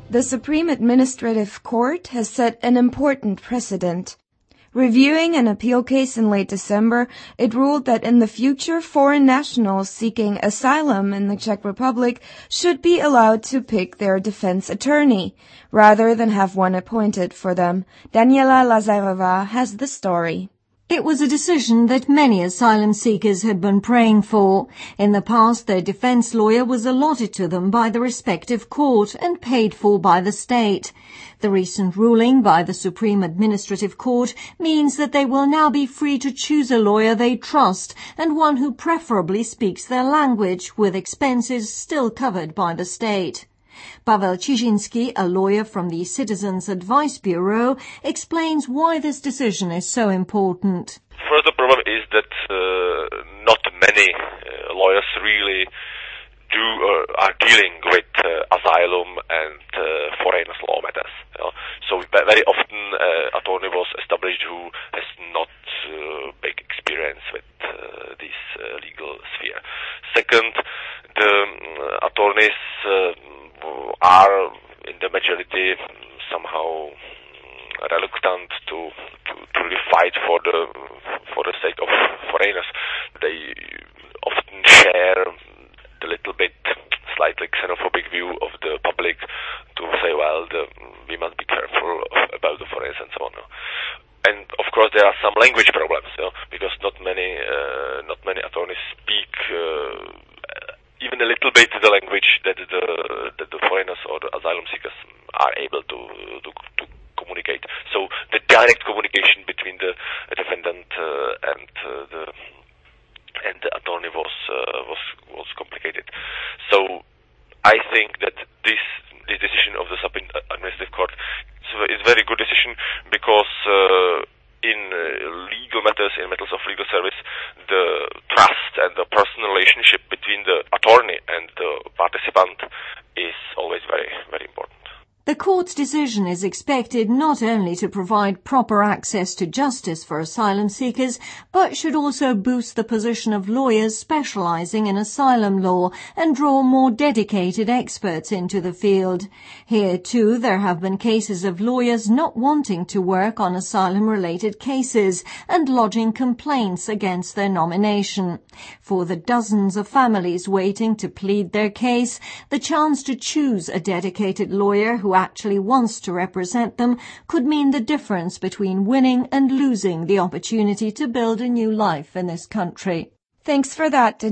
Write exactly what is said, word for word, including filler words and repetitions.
The Supreme Administrative Court has set an important precedent. Reviewing an appeal case in late December, it ruled that in the future foreign nationals seeking asylum in the Czech Republic should be allowed to pick their defense attorney, rather than have one appointed for them. Daniela Lazarova has the story. It was a decision that many asylum seekers had been praying for. In the past, their defense lawyer was allotted to them by the respective court and paid for by the state. The recent ruling by the Supreme Administrative Court means that they will now be free to choose a lawyer they trust and one who preferably speaks their language, with expenses still covered by the state. Pavel Cizhinsky, a lawyer from the Citizens Advice Bureau, explains why this decision is so important. Further problem is that uh, not many uh, lawyers really do uh, are dealing with uh, asylum and uh, foreigners law matters. You know? So very often uh, attorney was established who has not uh, big experience with uh, this uh, legal sphere. Second, the um, attorneys uh, are in the majority somehow reluctant to, to, to really fight for the for the sake of foreigners. They often share the little bit slightly xenophobic view of the public to say, well, the, we must be careful about the foreigners and so on. And of course, there are some language problems, you know, because not many uh, not many attorneys speak Uh, even a little bit the language that the that the foreigners or the asylum seekers are able to to, to communicate. So the direct communication between the defendant uh, and uh, the and the attorney was uh, was was complicated. So I think that this this decision of the Supreme Administrative Court is a very good decision because uh, in uh, legal matters, in matters of legal service, the trust and the personal relationship between the attorney and the participant is always very, very important. The court's decision is expected not only to provide proper access to justice for asylum seekers, but should also boost the position of lawyers specializing in asylum law and draw more dedicated experts into the field. Here, too, there have been cases of lawyers not wanting to work on asylum-related cases and lodging complaints against their nomination. For the dozens of families waiting to plead their case, the chance to choose a dedicated lawyer who actually wants to represent them could mean the difference between winning and losing the opportunity to build a new life in this country. Thanks for that,